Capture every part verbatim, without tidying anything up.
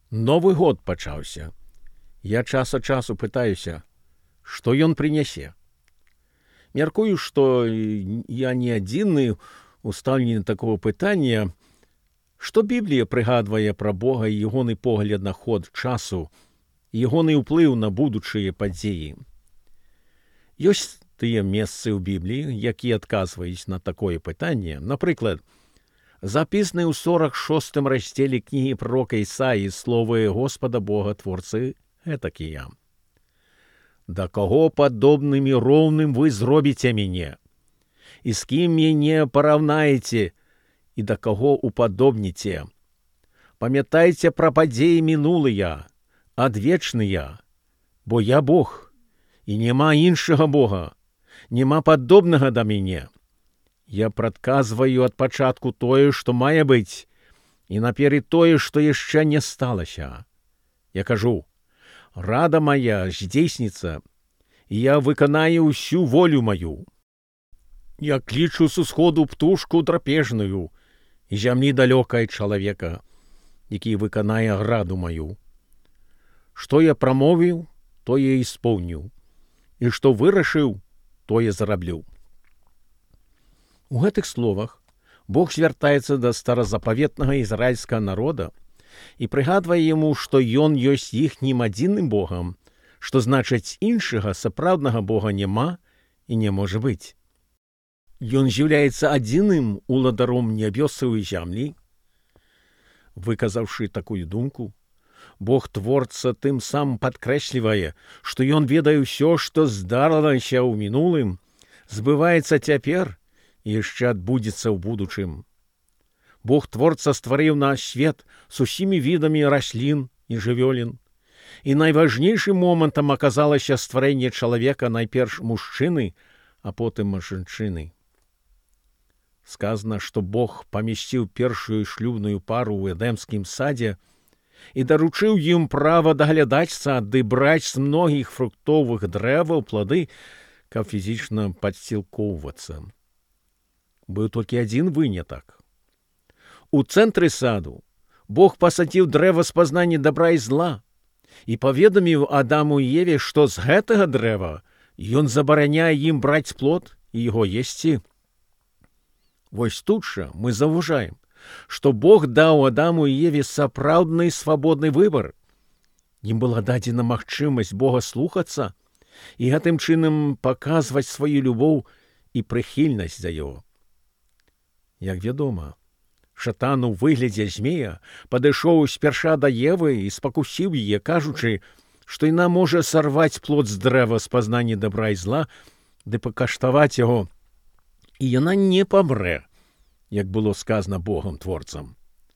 Новы год пачаўся. Я час ад часу пытаюся, што ён прынясе. Мяркую, што я не адзіны у стаўленні такого пытання, што Біблія прыгадвае пра Бога і ягоны погляд на ход часу, ягоны ўплыў на будучыя падзеі. Ёсць тыя месцы ў Бібліі, якія адказваюць на такое пытанне. Напрыклад, запісаны ў сорок шостым раздзеле кнігі пророка Ісаі словы Господа Бога Творцы гэтакія. «Да каго падобным і роўным вы зробіце мяне? І з кім мяне параўнаеце, і да каго упадобніце? Памятайце пра падзеі мінулыя, адвечныя, бо я Бог, і няма іншага Бога, няма падобнага да мяне. Я прадказваю ад пачатку тое, што мае быць, і наперад тое, што яшчэ не сталася. Я кажу, рада моя здзейсніцца, і я выканаю ўсю волю маю. Я клічу с усходу птушку драпежную, і зямлі далёкай чалавека, які выканае раду маю. Што я прамовіў, тое і споўніў, і што вырашыў, тое зараблю». У гэтых словах Бог звяртаецца да старазапаветнага ізраільскага народа і прыгадвае яму, што ён ёсць іхнім адзіным Богам, што значыць іншага сапраўднага Бога няма і не можа быць. Ён з'яўляецца адзіным уладаром нябёсаў і зямлі. Выказаўшы такую думку, Бог Творца тым самым падкрэслівае, што ён ведае ўсё, што здарылася ў мінулым, збываецца цяпер і яшчэ адбудзецца ў будучым. Бог Творца стварыў наш свет з усімі відамі раслін і жывёлін, і найважнейшым момантам аказалася стварэнне чалавека найперш мужчыны, а потым жанчыны. Сказана, што Бог памясціў першую шлюбную пару ў эдэмскім садзе і даручыў ім права даглядаць сад ды браць з многіх фруктовых дрэваў плады, каб фізічна падсілкоўвацца. Быў толькі адзін вынятак. У цэнтры саду Бог пасадзіў дрэва спазнання дабра і зла і паведаміў Адаму і Еве, што з гэтага дрэва ён забараняе ім браць плод і яго есці. Вось тут жа мы заўважаем, што Бог даў Адаму і Еве сапраўдны свабодны выбар. Ім была дадзена магчымасць Бога слухацца і гэтым чынам паказваць сваю любоў і прыхільнасць за яго. Як вядома, шатан у выглядзе змея падышоў спярша да Евы і спакусіў яе, кажучы, што яна можа сарваць плод з дрэва спазнання дабра і зла ды пакаштаваць яго, і яна не памрэ, як было сказана Богам Творцам.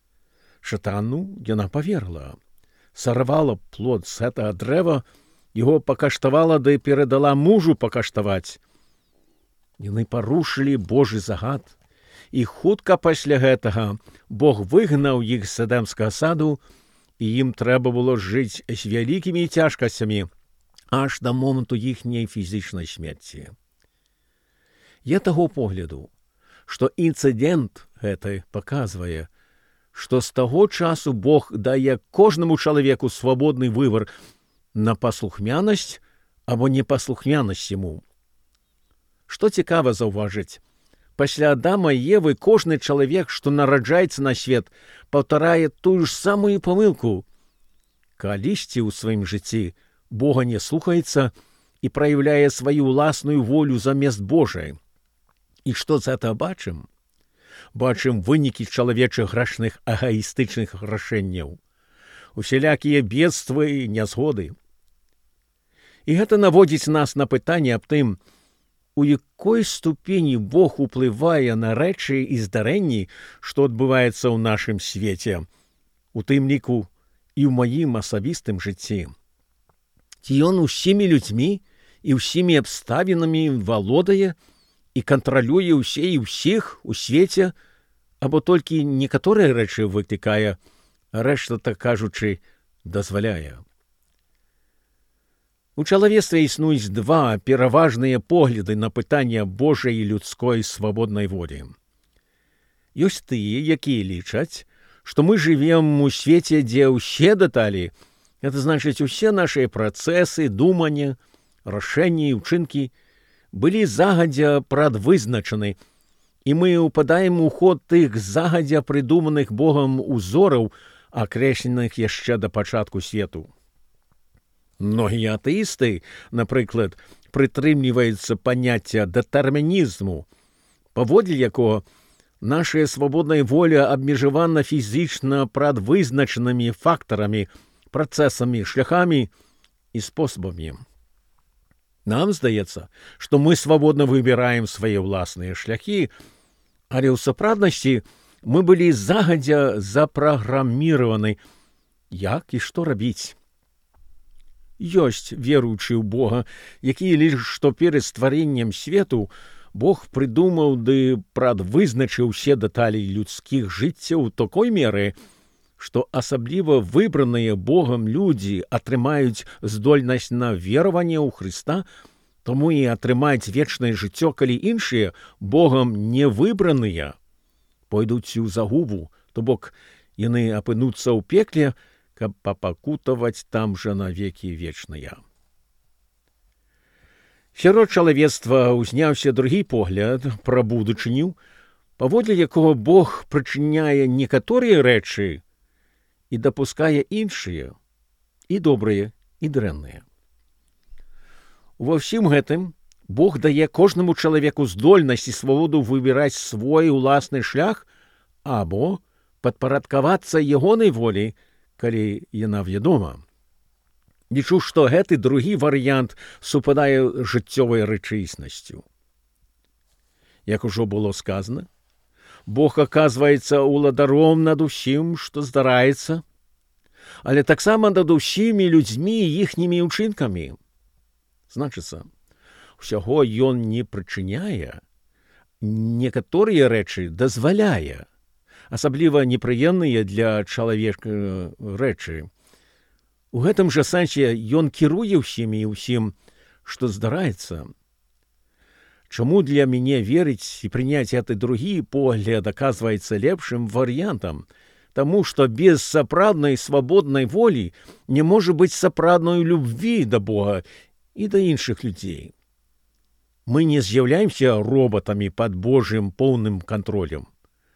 Шатану яна паверла, сарвала плод з гэтага дрэва, яго пакаштавала ды перадала мужу пакаштаваць. Яны парушылі Божы загад, і хутка пасля гэтага Бог выгнаў іх з эдэмскага саду, і ім трэба было жыць з вялікімі цяжкасцямі аж да моманту іхняй фізічнай смерці. Я таго погляду, што інцыдэнт гэты паказвае, што з таго часу Бог дае кожнаму чалавеку свабодны выбар на паслухмянасць або непаслухмянасць яму. Што цікава заўважыць, пасля Адама і Евы кожны чалавек, што нараджаецца на свет, паўтарае тую ж самую памылку. Калісьці ў сваім жыцці Бога не слухаецца і праяўляе сваю ўласную волю замест Божай. І што з гэта бачым? Бачым вынікі чалавечых грашных агаістычных рашэнняў, усялякія бедствы і нязгоды. І гэта наводзіць нас на пытанне аб тым, у якой ступені Бог уплывае на рэчы і здарэнні, што адбываецца ў нашым свеце, у тым ліку і ў маім асабістым жыцці. Ці ён усімі людзьмі і ўсімі абставінамі валодае і кантралюе ўсе і ўсіх у свеце, або толькі некаторыя рэчы выклікае, а рэшта, так кажучы, дазваляе. У чалавецтве існуюць два пераважныя погляды на пытанне Божай і людской свабоднай волі. Ёсць тыя, якія лічаць, што мы жывем у свеце, дзе ўсе дэталі, гэта значыць, усе нашыя працэсы, думання, рашэнні і ўчынкі былі загадзя прадвызначаны, і мы ўпадаем у ход тых загадзя прыдуманых Богам узораў, акрэсленых яшчэ да пачатку свету. Многія атэісты, напрыклад, прытрымліваюцца паняцця дэтэрмінізму, паводле якога нашая свабодная воля абмежавана фізічна прадвызначанымі фактарамі, працэсамі, шляхамі і спосабамі. Нам здаецца, што мы свабодна выбіраем свае ўласныя шляхі, але ў сапраўднасці мы былі загадзя запраграміраваны, як і што рабіць. Ёсць веруючы ў Бога, які лишь што перад стварэннем свету Бог прыдумаў ды прадвызначыў усе дэталі людскіх жыццяў такой меры, што асабліва выбраныя Богам людзі атрымаюць здольнасць на вераванне ў Хрыста, таму і атрымаць вечнае жыццё, калі іншыя, Богам не выбраныя, пойдуць у загубу, то бок яны апынуцца ў пекле, каб папакутаваць там жа навекі вечныя. Сярод чалавецтва ўзняўся другі погляд пра будучыню, паводле якога Бог прычыняе некаторыя рэчы і дапускае іншыя, і добрыя, і дрэнныя. Ува ўсім гэтым Бог дае кожнаму чалавеку здольнасць і свабоду выбіраць свой уласны шлях або падпарадкавацца ягонай волі, калі яна вядома. Лічу, што гэты другі варыянт супадае жыццёвай рэчаіснасцю. Як ужо было сказана, Бог аказваецца ўладаром над усім, што здараецца, але таксама над усімі людзьмі і іхнімі ўчынкамі. Значыцца, усяго ён не прычыняе, некаторыя рэчы дазваляе, асабліва непрыемныя для чалавека рэчы. У гэтым жа сэнсе ён кіруе ўсімі і ўсім, што здараецца. Чаму для мяне верыць і прыняць гэты другі погляд аказваецца лепшым варыянтам? Таму што без сапраўднай свабоднай волі не можа быць сапраўднай любві да Бога і да іншых людзей. Мы не з'яўляемся робатамі пад Божым поўным кантролем.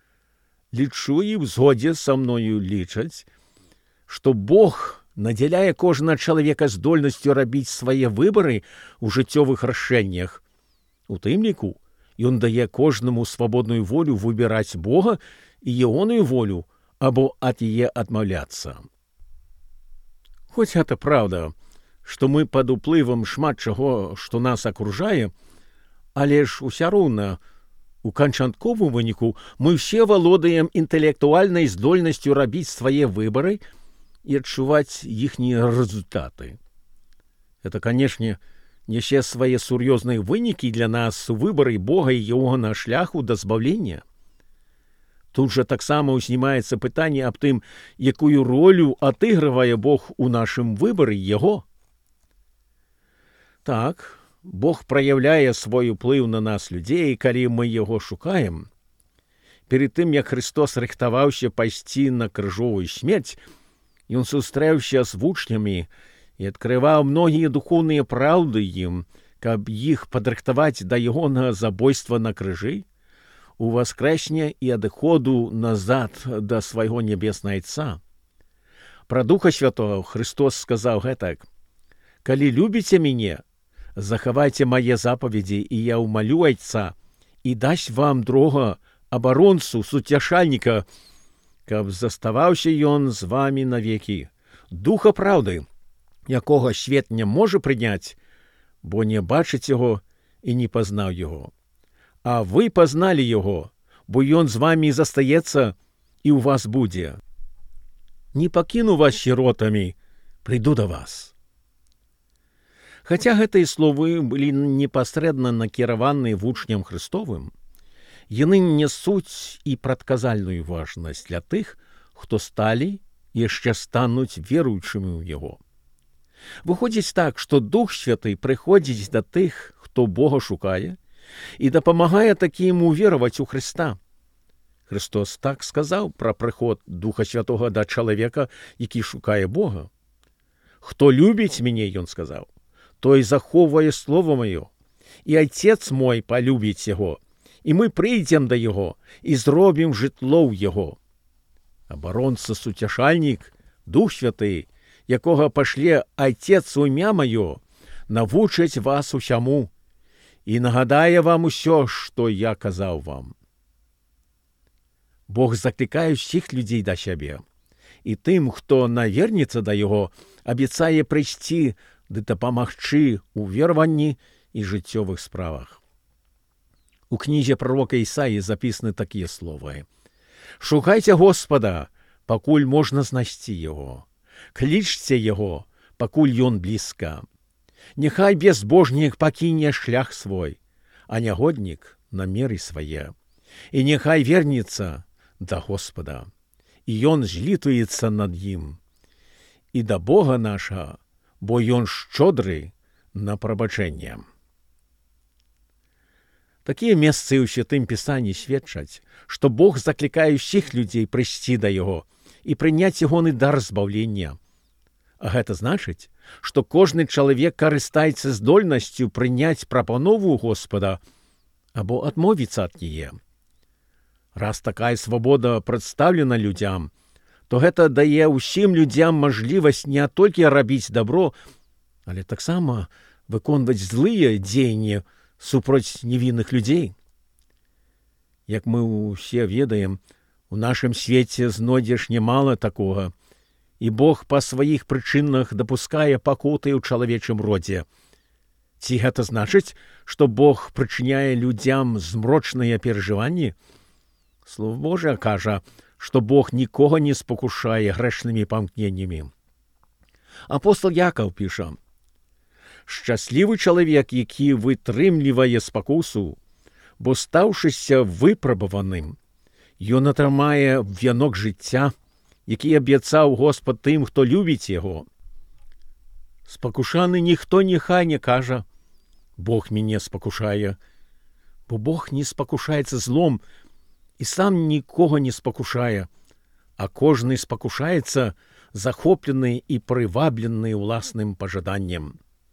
Лічу і ў згодзе са мною лічаць, што Бог надзяляе кожнага чалавека здольнасцю рабіць свае выбары ў жыццёвых рашэннях. У тым ліку ён дае кожнаму свабодную волю выбіраць Бога і ягоную волю або ад яе адмаўляцца. Хоць гэта праўда, што мы пад уплывам шмат чаго, што нас акружае, але ж уся роўна, у канчатковым выніку мы ўсе валодаем інтэлектуальнай здольнасцю рабіць свае выбары і адчуваць іхнія рэзультаты. Это, канешне, нясе свае сур'ёзныя вынікі для нас у выбары Бога і ягонага шляху да збаўлення. Тут жа таксама ўзнімаецца пытанне аб тым, якую ролю адыгрывае Бог у нашым выбары яго. Так, Бог праяўляе свой уплыў на нас людзей, калі мы яго шукаем. Перед тым, як Христос рыхтаваўся пайсці на крыжовую смерць, ён сустрэўся з вучнямі і адкрываў многія духоўныя праўды ім, каб іх падрыхтаваць да ягонага забойства на крыжы, у воскрэсне і адыходу назад да свайго нябеснага Айца. Пра Духа Святого Христос сказаў гэтак: «Калі любіце мяне, захавайце мае запаведзі, і я ўмалю Айца, і дасць вам другога абаронцу, суцяшальніка, каб заставаўся ён з вамі навекі, Духа праўды, якога свет не можа прыняць, бо не бачыць яго і не пазнаў яго. А вы пазналі яго, бо ён з вамі застаецца і ў вас будзе. Не пакіну вас сіротамі, прыйду да вас». Хаця гэтыя словы былі непасрэдна накіраваны вучням Христовым, яны несуць і прадказальную важнасць для тых, хто сталі і яшчэ стануць веруючымі ў яго. Выходзіць так, што Дух Святы прыходзіць да тых, хто Бога шукае, і дапамагае такім увераваць у Хрыста. Христос так сказав про приход Духа Святого до чоловіка, який шукає Бога. «Хто любить мене, – Він сказав, – той заховує слово моє, і Отець мой полюбить його, і ми прийдемо до його, і зробимо житло в його». Оборонца сутішальник, Дух Святий, якого пошлє Отець у ім'я моє, навучить вас усьому і нагадає вам усе, що я казав вам. Бог закликає всіх людей до себе, і тим, хто навернеться до Його, обіцяє прийти да допомогти у віруванні і життєвих справах. У книзі пророка Ісаї записані такі слова: «Шукайте Господа, покуль можна знайти Його. Кличте Його, покуль Ён близько. Нехай безбожник покине шлях свой, а негодник – наміри своє. І нехай вернеться до Господа, і Ён злітується над їм. І до Бога нашого, бо Ён щодрий на пробачення». Такі місця у Святим Писанні свідчать, що Бог закликає всіх людей прийти до Його і прийняти Його дар збавлення. А це значить, що кожен чоловік користається здольністю прийняти пропанову Господа або відмовитися від неї. Раз така свобода представлена людям, то це дає усім людям можливість не тільки робити добро, але так само виконувати злі діяння супроти невинних людей. Як ми всі ведаємо, у нашому світі знайдеш немало такого, і Бог по своїх причинах допускає покути у чоловічому роді. Ці це значить, що Бог причиняє людям змрочне переживання? Слово Боже каже, що Бог нікого не спокушає грешними помкненнями. Апостол Яков пише: «Щасливий чоловік, який витримлює спокусу, бо, ставшися випробуваним, він отримає вінок життя, який обіцяв Господь тим, хто любить його». Спокушаний ніхто нехай не каже: «Бог мене спокушає», бо Бог не спокушається злом і сам нікого не спокушає, а кожний спокушається, захоплений і приваблений власним пожаданням.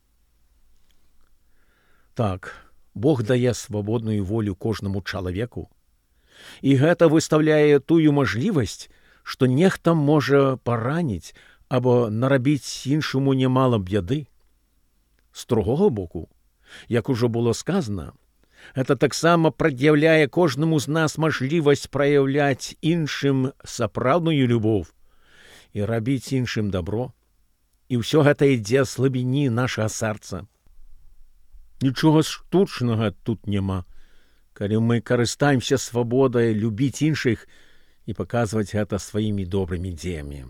Так, Бог дає свободну волю кожному чоловіку, і це виставляє тую можливість, що нехто може поранити або наробити іншому немало б'яди. З другого боку, як уже було сказано, це так само пред'являє кожному з нас можливість проявляти іншим справжню любов і робити іншим добро. І все це йде з глибини нашого серця. Нічого штучного тут нема, коли ми користаємося свободою любити інших і показувати це своїми добрими діями.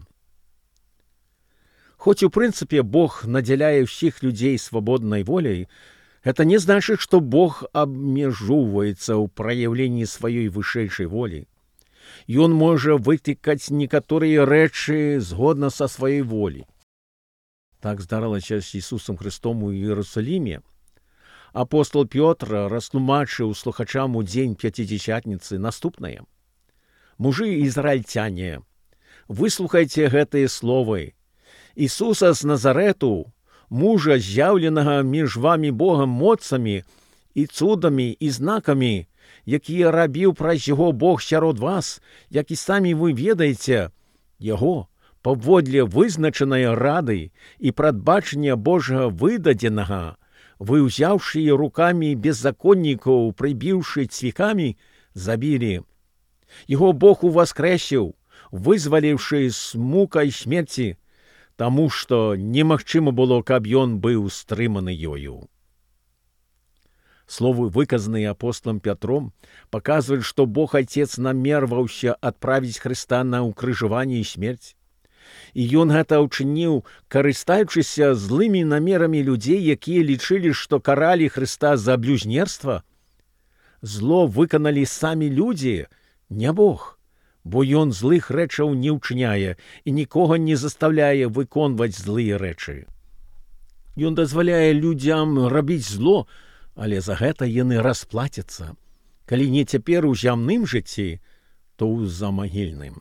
Хоч у принципі Бог наділяє всіх людей свободною волею, це не значить, що Бог обмежовується у проявленні своєї вищейшої волі. І Він може витикати некоторі речі згодно со своєю волею. Так здарилося з Ісусом Христом у Єрусалимі. Апостол Петр розтлумачив слухачам у день П'ятидесятниці наступне: «Мужи ізраїльтяне, вислухайте гэты слови. Ісуса з Назарету, мужа, з'явленого між вами Богом моцами і цудами і знаками, які робив праз його Бог сярод вас, як і самі ви ведаєте, його, поводле визначеної ради і предбачення Божого видаденого, вы, взявшие руками беззаконников, прибивши цвіками, забили. Його Бог воскресив, визволивши з мукою смерті, тому що немагчимо було, каб ён быў стрыманы ёю». Словы, выказанные апостолом Петром, показывают, что Бог Отец намерваўся отправить Христа на укрыжаванне и смерть. І ён гэта ўчыніў, карыстаючыся злымі намерамі людзей, якія лічылі, што каралі Хрыста за блюзнерства. Зло выканалі самі людзі, не Бог, бо ён злых рэчаў не ўчыняе і нікога не заставляе выконваць злыя рэчы. Ён дазваляе людзям рабіць зло, але за гэта яны расплацяцца, калі не цяпер у зямным жыцці, то ў замагільным.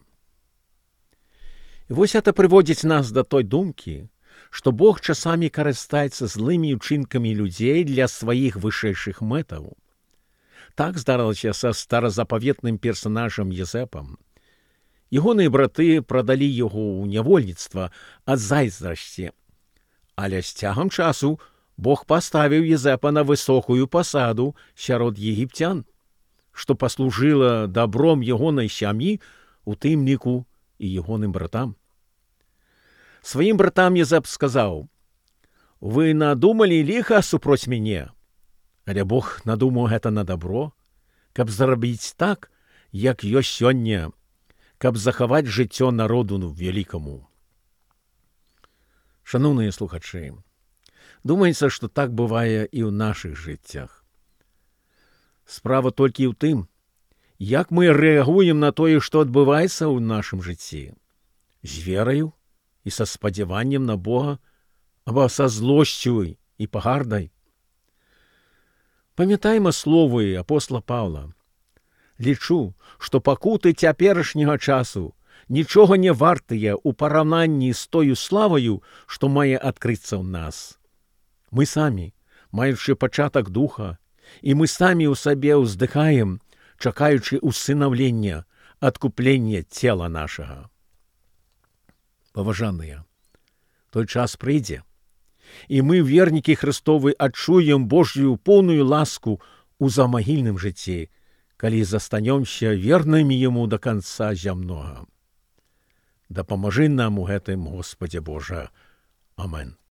І вось гэта прыводзіць нас да той думкі, што Бог часамі карыстаецца злымі ўчынкамі людзей для сваіх вышэйшых мэтаў. Так здарылася са старазапаветным персанажам Езэпам. Ягоныя браты прадалі яго ў нявольніцтва ад зайздрасці. Але з цягам часу Бог паставіў Езэпа на высокую пасаду сярод егіпцян, што паслужыла дабром ягонай сям'і, у тым ліку і ягоным братам. Сваім братам Езэп сказаў: «Вы надумалі ліха супроць мяне, але Бог надумаў гэта на дабро, каб зрабіць так, як ёсць сёння, каб захаваць жыццё народу вялікаму». Шаноўныя слухачы, думаецца, што так бывае і ў нашых жыццях. Справа толькі ў тым, як мы рэагуем на тое, што адбываецца ў нашым жыцці. З вераю і са спадзяваннем на Бога, або са злосцю і пагардай. Памятайма словы апостола Паўла: «Лічу, што пакуты цяперашняга часу нічога не вартыя ў параўнанні з тою славаю, што мае адкрыцца ў нас». Мы самі, маючы пачатак духа, і мы самі ў сабе ўздыхаем, чакаючы усынаўлення, адкуплення цела нашага. Паважаныя, той час прыйдзе, і мы, вернікі Христовы, адчуем Божью поўную ласку ў замагільным жыцці, калі застанёмся вернымі Яму да канца зямнога. Дапамажы нам у гэтым, Господзе Божа. Амен.